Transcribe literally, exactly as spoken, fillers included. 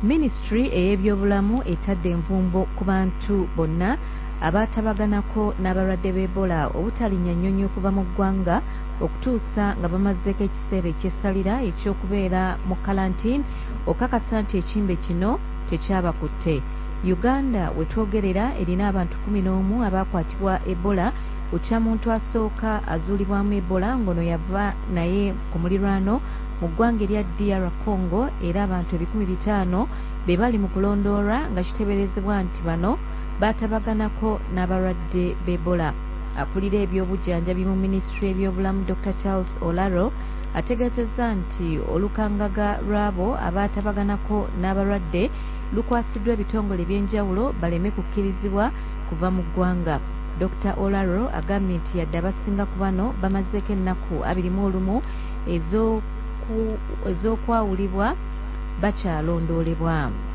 Ministry ey'ebyobulamu etadde envumbo ku bantu bonna abaatabaganako n'abalwadde b'Ebola obutalinnya nnyonyi okuva mu ggwanga okutuusa nga bamazeeko ekiseera eky'essalira eky'okubeera mu kalantiini okakasa nti ekimbe kino tekyabakutte. Uganda we twogerera erina abantu kumi n'omu abaakwatibwa Ebola bukya muntu asooka azuulibwamu Ebola ng'ono yava naye ku muliraano mu ggwanga erya D R Congo era abantu ebikumi bitaano be bali mu kulondoolwa nga kiteeberezebwa nti bano baatabaganako n'abalwadde b'Ebola. Akulira ebyobujjanjabi mu minisitule y'ebyobulamu Doctor Charles Olaro ategeezezza nti olukangaga lw'abo abaatabaganako n'abalwadde lukwasiddwa ebitongole eby'enjawulo baleme kukkirizibwa kuva mu ggwanga. Doctor Olaro agambye nti yadde abasinga ku bano bamazeeko ennaku abiri mu olumu ez'okwawulibwa bakyalondoolebwa.